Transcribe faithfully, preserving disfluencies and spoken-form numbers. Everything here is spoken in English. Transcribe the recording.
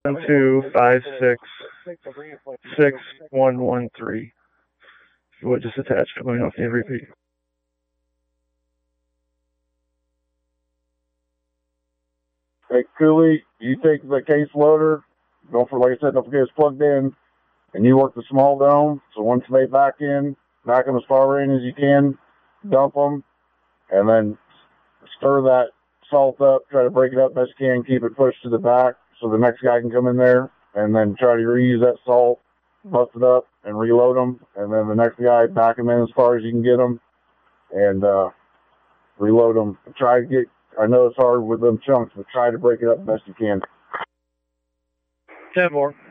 two five six six one one three. What just attached? Let me know if you repeat. Hey, Cooley, you take the case loader. Don't for like I said, don't forget it's plugged in, and you work the small dome. So once they back in, back them as far in as you can, dump them, and then stir that salt up. Try to break it up best you can. Keep it pushed to the back so the next guy can come in there, and then try to reuse that salt, bust it up, and reload them. And then the next guy back them in as far as you can get them, and uh, reload them. Try to get. I know it's hard with them chunks, but try to break it up best you can. Ten more.